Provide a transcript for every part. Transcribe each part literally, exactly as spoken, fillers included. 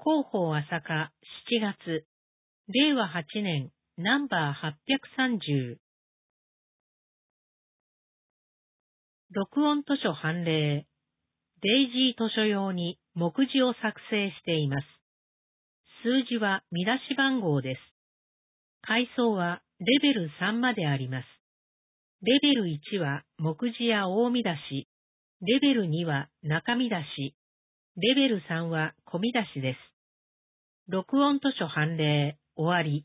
広報朝霞しちがつ、れいわはちねん、ナンバーはっぴゃくさんじゅう。録音図書判例。デイジー図書用に目次を作成しています。数字は見出し番号です。階層はレベルさんまであります。レベルいちは目次や大見出し、レベルには中見出し、レベルさんは小見出しです。録音図書判例、終わり。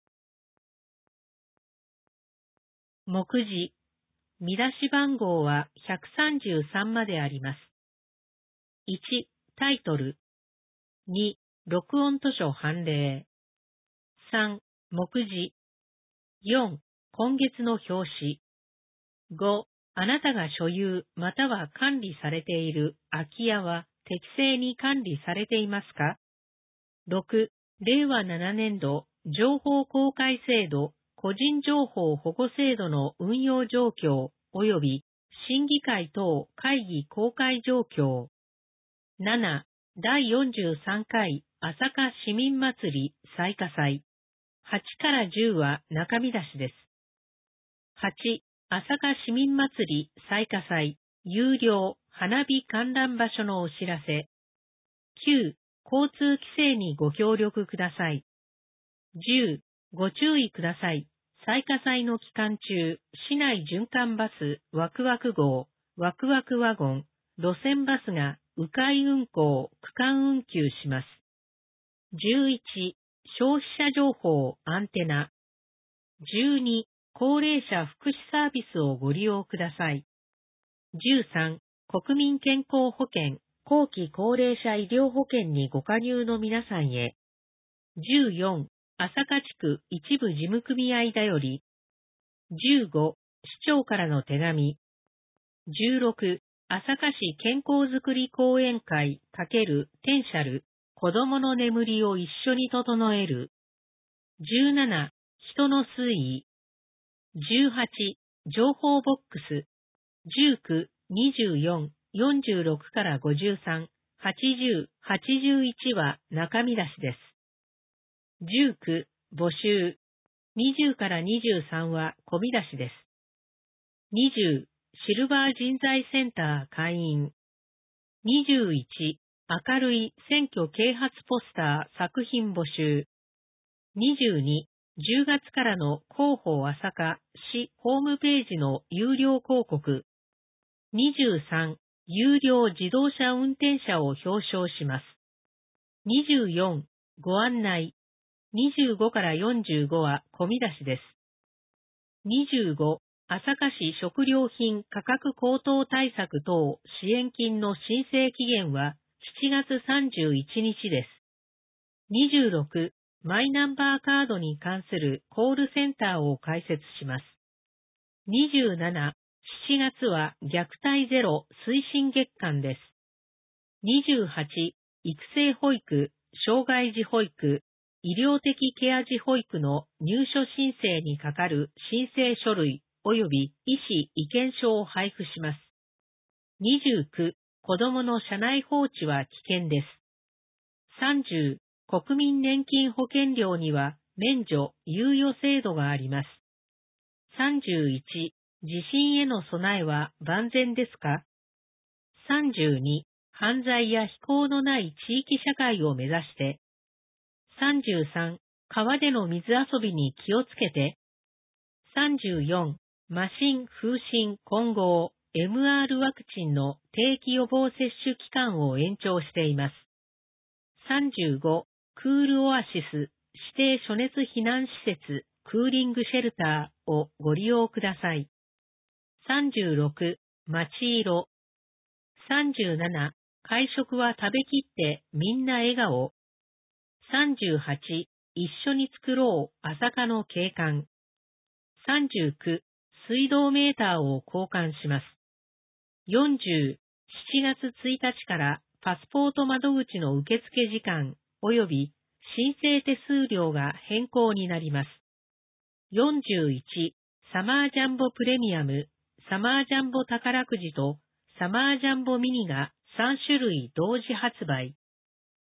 目次、見出し番号はひゃくさんじゅうさんまであります。いち、タイトル。に、録音図書判例。さん、目次。よん、今月の表紙。ご、あなたが所有または管理されている空き家は適正に管理されていますか？ろく、れいわななねんど情報公開制度個人情報保護制度の運用状況及び審議会等会議公開状況。なな、だいよんじゅうさんかい朝霞市民祭り彩花祭。はちからじゅうは中見出しです。はち、朝霞市民祭り彩花祭有料花火観覧場所のお知らせ。きゅう、交通規制にご協力ください。じゅう、ご注意ください。彩花祭の期間中、市内循環バス、ワクワク号、ワクワクワゴン、路線バスが迂回運行、区間運休します。じゅういち、消費者情報、アンテナ。じゅうに、高齢者福祉サービスをご利用ください。じゅうさん、国民健康保険、後期高齢者医療保険にご加入の皆さんへ。じゅうよん、朝霞地区一部事務組合だより。じゅうご、市長からの手紙。じゅうろく、朝霞市健康づくり講演会×テンシャル、子供の眠りを一緒に整える。じゅうなな、人の推移。じゅうはち、情報ボックス。じゅうきゅう、にじゅうよん、よんじゅうろくからごじゅうさん、はちじゅう、はちじゅういちは中見出しです。じゅうきゅう、募集。にじゅうからにじゅうさんは小見出しです。にじゅう、シルバー人材センター会員。にじゅういち、明るい選挙啓発ポスター作品募集。にじゅうに、じゅうがつからの広報朝霞市ホームページの有料広告。にじゅうさん、有料自動車運転者を表彰します。にじゅうよん、ご案内。にじゅうごからよんじゅうごは小見出しです。にじゅうご、朝霞市食料品価格高騰対策等支援金の申請期限はしちがつさんじゅういちにちです。にじゅうろく、マイナンバーカードに関するコールセンターを開設します。にじゅうなな、しちがつは虐待ゼロ推進月間です。にじゅうはち、育成保育、障害児保育、医療的ケア児保育の入所申請にかかる申請書類及び医師意見書を配布します。にじゅうきゅう、子どもの車内放置は危険です。さんじゅう、国民年金保険料には免除、猶予制度があります。さんじゅういち、地震への備えは万全ですか？さんじゅうに、犯罪や非行のない地域社会を目指して。さんじゅうさん、川での水遊びに気をつけて。さんじゅうよん、麻疹、風疹、混合、エムアール ワクチンの定期予防接種期間を延長しています。さんじゅうご、クールオアシス、指定暑熱避難施設、クーリングシェルターをご利用ください。さんじゅうろく、街色。さんじゅうなな、会食は食べきってみんな笑顔。さんじゅうはち、一緒に作ろう朝霞の景観。さんじゅうきゅう、水道メーターを交換します。よんじゅう、しちがつついたちからパスポート窓口の受付時間及び申請手数料が変更になります。よんじゅういち、サマージャンボプレミアム、サマージャンボ宝くじとサマージャンボミニがさんしゅるい同時発売。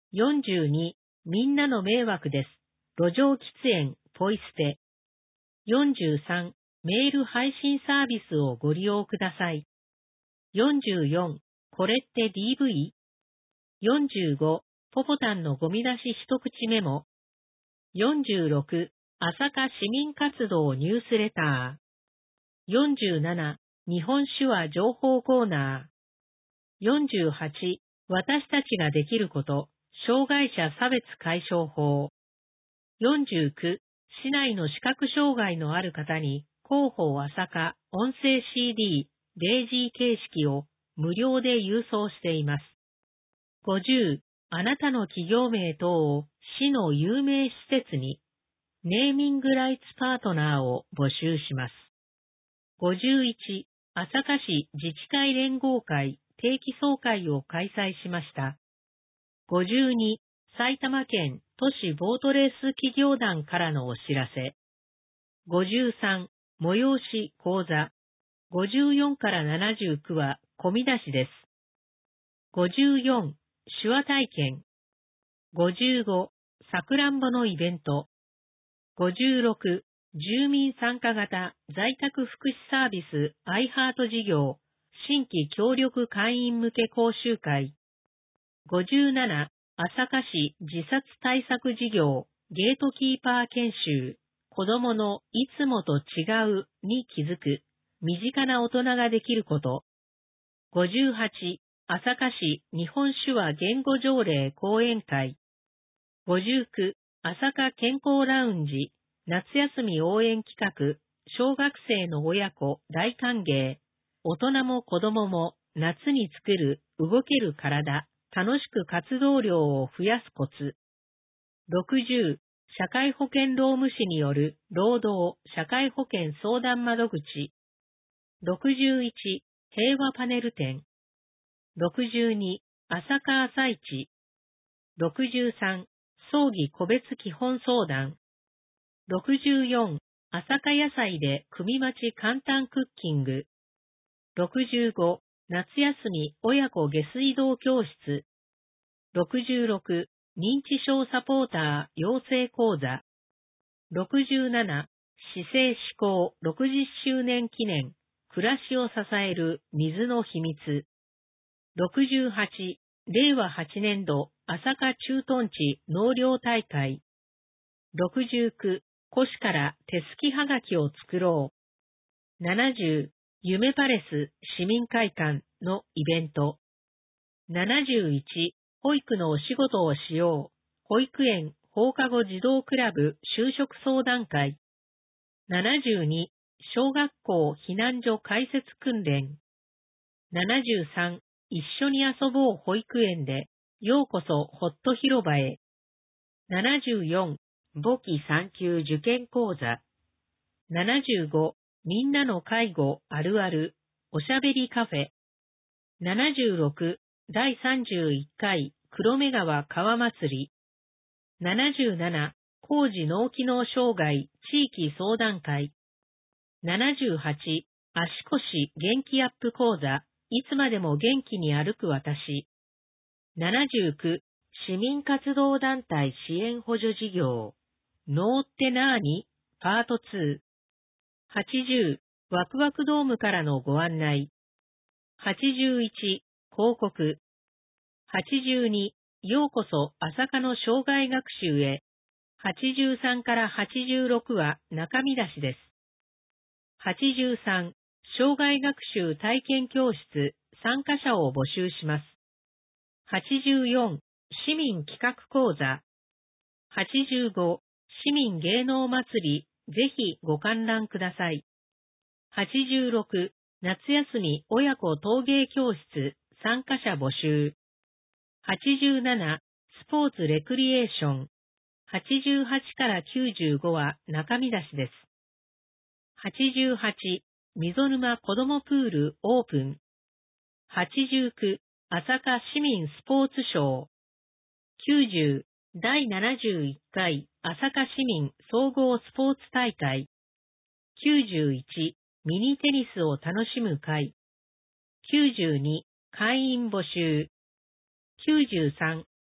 よんじゅうに、みんなの迷惑です。路上喫煙、ポイ捨て。よんじゅうさん、メール配信サービスをご利用ください。よんじゅうよん、これって ディーブイ？ よんじゅうご、ポポタンのゴミ出し一口メモ。よんじゅうろく、朝霞市民活動ニュースレター。よんじゅうなな、日本手話情報コーナー。よんじゅうはち、私たちができること、障害者差別解消法。よんじゅうきゅう、市内の視覚障害のある方に、広報朝霞音声 シーディー、デイジー形式を無料で郵送しています。ごじゅう、あなたの企業名等を市の有名施設に、ネーミングライツパートナーを募集します。ごじゅういち、朝霞市自治会連合会定期総会を開催しました。ごじゅうに、埼玉県都市ボートレース企業団からのお知らせ。ごじゅうさん、催し講座。ごじゅうよんからななじゅうきゅうは込み出しです。ごじゅうよん、手話体験。ごじゅうご、さくらんぼのイベント。ごじゅうろく、住民参加型在宅福祉サービス アイハート 事業新規協力会員向け講習会。ごじゅうなな、朝霞市自殺対策事業ゲートキーパー研修子供のいつもと違うに気づく身近な大人ができること。ごじゅうはち、朝霞市日本手話言語条例講演会。ごじゅうきゅう、朝霞健康ラウンジ夏休み応援企画小学生の親子大歓迎大人も子供も夏に作る動ける体楽しく活動量を増やすコツ。ろくじゅう、社会保険労務士による労働社会保険相談窓口。ろくじゅういち、平和パネル展。ろくじゅうに、朝霞朝市。ろくじゅうさん、葬儀個別基本相談。ろくじゅうよん、朝霞野菜で組町簡単クッキング。ろくじゅうご、夏休み親子下水道教室。ろくじゅうろく、認知症サポーター養成講座。ろくじゅうなな、市政施行ろくじゅっしゅうねん記念、暮らしを支える水の秘密。ろくじゅうはち、れいわはちねんど朝霞駐屯地納涼大会。ろくじゅうきゅう、古紙から手すきはがきを作ろう。ななじゅう、夢パレス市民会館のイベント。ななじゅういち、保育のお仕事をしよう。保育園放課後児童クラブ就職相談会。ななじゅうに、小学校避難所開設訓練。ななじゅうさん、一緒に遊ぼう保育園で、ようこそホット広場へ。ななじゅうよん、簿記さん級受験講座。ななじゅうご、みんなの介護あるある、おしゃべりカフェ。ななじゅうろく、だいさんじゅういっかい黒目川川祭り。ななじゅうなな、高次脳機能障害地域相談会。ななじゅうはち、足腰元気アップ講座、いつまでも元気に歩く私。ななじゅうきゅう、市民活動団体支援補助事業。脳ってなーに？パートに。はちじゅう、ワクワクドームからのご案内。はちじゅういち、広告。はちじゅうに、ようこそ朝霞の障害学習へ。はちじゅうさんからはちじゅうろくは中身出しです。はちじゅうさん、障害学習体験教室参加者を募集します。はちじゅうよん、市民企画講座。はちじゅうご、市民芸能祭り、ぜひご観覧ください。はちじゅうろく、夏休み親子陶芸教室参加者募集。はちじゅうなな、スポーツレクリエーション。はちじゅうはちからきゅうじゅうごは中身出しです。はちじゅうはち、溝沼子どもプールオープン。はちじゅうきゅう、朝霞市民スポーツショー。きゅうじゅう、だいななじゅういっかい朝霞市民総合スポーツ大会。きゅうじゅういち、ミニテニスを楽しむ会。きゅうじゅうに、会員募集。きゅうじゅうさん、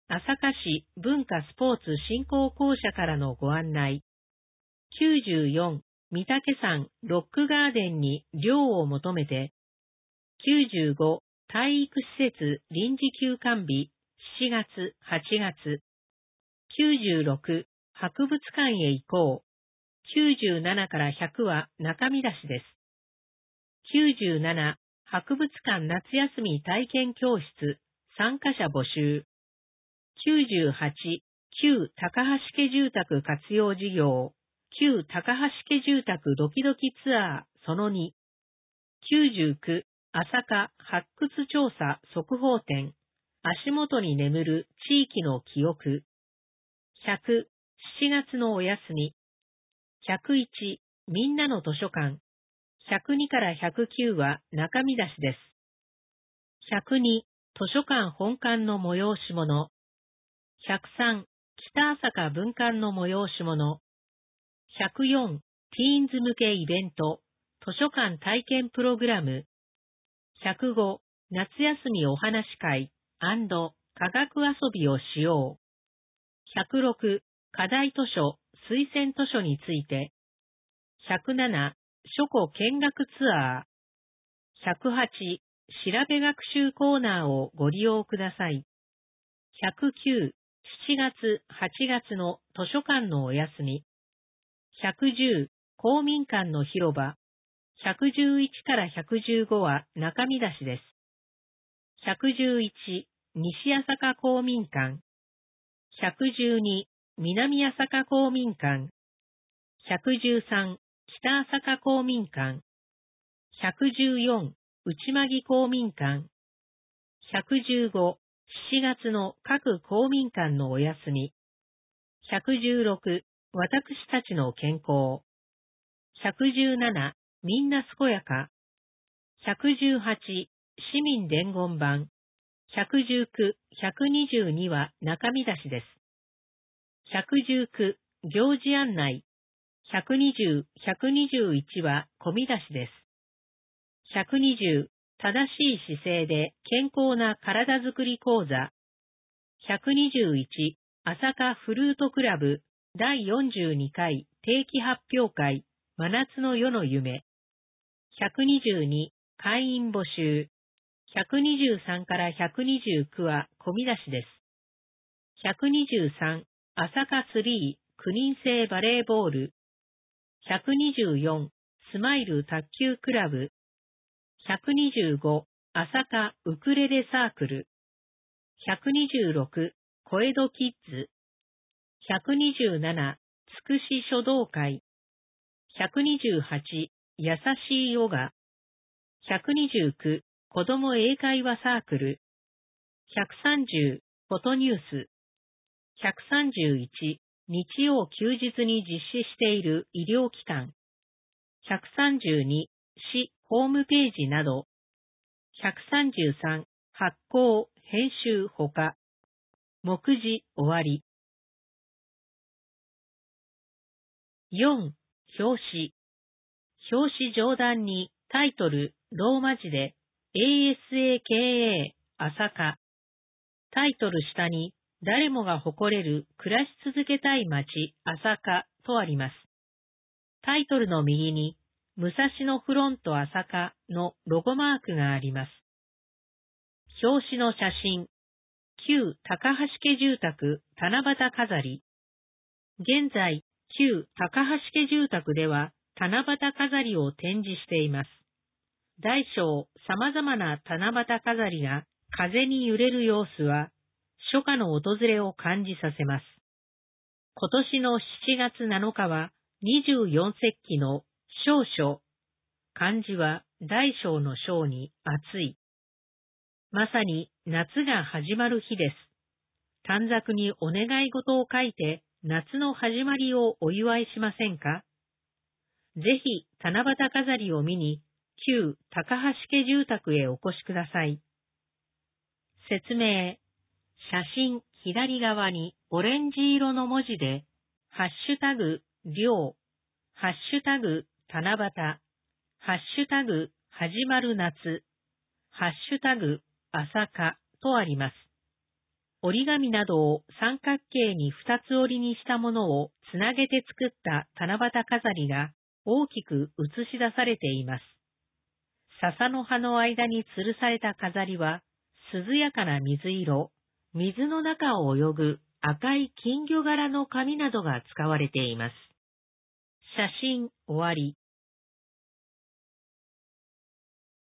朝霞市文化スポーツ振興公社からのご案内。きゅうじゅうよん、御嶽山ロックガーデンに寮を求めて、きゅうじゅうご、体育施設臨時休館日しちがつ、はちがつ。きゅうじゅうろく、博物館へ行こう。きゅうじゅうななからひゃくは中身出しです。きゅうじゅうなな、博物館夏休み体験教室、参加者募集。きゅうじゅうはち、旧高橋家住宅活用事業、旧高橋家住宅ドキドキツアーそのに。きゅうじゅうきゅう、朝霞発掘調査速報展、足元に眠る地域の記憶。ひゃく、しちがつのお休み。ひゃくいち、みんなの図書館。ひゃくにからひゃくきゅうは中身出しです。ひゃくに、図書館本館の催し物。ひゃくさん、北朝霞文館の催し物。ひゃくよん、ティーンズ向けイベント、図書館体験プログラム。ひゃくご、夏休みお話会&科学遊びをしよう。ひゃくろく、課題図書、推薦図書について。ひゃくなな、書庫見学ツアー。ひゃくはち、調べ学習コーナーをご利用ください。ひゃくきゅう、しちがつ、はちがつの図書館のお休み。ひゃくじゅう、公民館の広場。ひゃくじゅういちからひゃくじゅうごは中身出しです。ひゃくじゅういち、西朝霞公民館。ひゃくじゅうに、南朝霞公民館。ひゃくじゅうさん、北朝霞公民館。ひゃくじゅうよん、内間木公民館。ひゃくじゅうご、しちがつの各公民館のお休み。ひゃくじゅうろく、私たちの健康。ひゃくじゅうなな、みんな健やか。ひゃくじゅうはち、市民伝言板。ひゃくじゅうきゅう、ひゃくにじゅうには中身出しです。ひゃくじゅうきゅう、行事案内。ひゃくにじゅう、ひゃくにじゅういちは込み出しです。ひゃくにじゅう、正しい姿勢で健康な体づくり講座。ひゃくにじゅういち、朝霞フルートクラブだいよんじゅうにかい定期発表会真夏の夜の夢。ひゃくにじゅうに、会員募集。ひゃくにじゅうさんからひゃくにじゅうきゅうは込み出しです。ひゃくにじゅうさん、朝霞スリー、くにん制バレーボール。ひゃくにじゅうよん、スマイル卓球クラブ。ひゃくにじゅうご、朝霞ウクレレサークル。ひゃくにじゅうろく、小江戸キッズ。ひゃくにじゅうなな、つくし書道会。ひゃくにじゅうはち、優しいヨガ。ひゃくにじゅうきゅう、子ども英会話サークル。ひゃくさんじゅう、フォトニュース。ひゃくさんじゅういち、日曜休日に実施している医療機関。ひゃくさんじゅうに、市ホームページなど。ひゃくさんじゅうさん、発行、編集ほか。目次終わり。よん、表紙。表紙上段にタイトル、ローマ字で エーエスエーケーエー 朝霞。タイトル下に誰もが誇れる暮らし続けたい街朝霞とあります。タイトルの右に武蔵野フロント朝霞のロゴマークがあります。表紙の写真。旧高橋家住宅七夕飾り。現在、旧高橋家住宅では七夕飾りを展示しています。大小様々な七夕飾りが風に揺れる様子は、初夏の訪れを感じさせます。今年のしちがつなのかはにじゅうよん節気の小暑。漢字は大小の小に暑い。まさに夏が始まる日です。短冊にお願い事を書いて夏の始まりをお祝いしませんか？ぜひ七夕飾りを見に旧高橋家住宅へお越しください。説明。写真左側にオレンジ色の文字でハッシュタグ涼、ハッシュタグ七夕、ハッシュタグ始まる夏、ハッシュタグ朝霞とあります。 折り紙などを三角形に二つ折りにしたものをつなげて作った七夕飾りが大きく映し出されています。笹の葉の間に吊るされた飾りは、涼やかな水色、水の中を泳ぐ赤い金魚柄の紙などが使われています。写真終わり。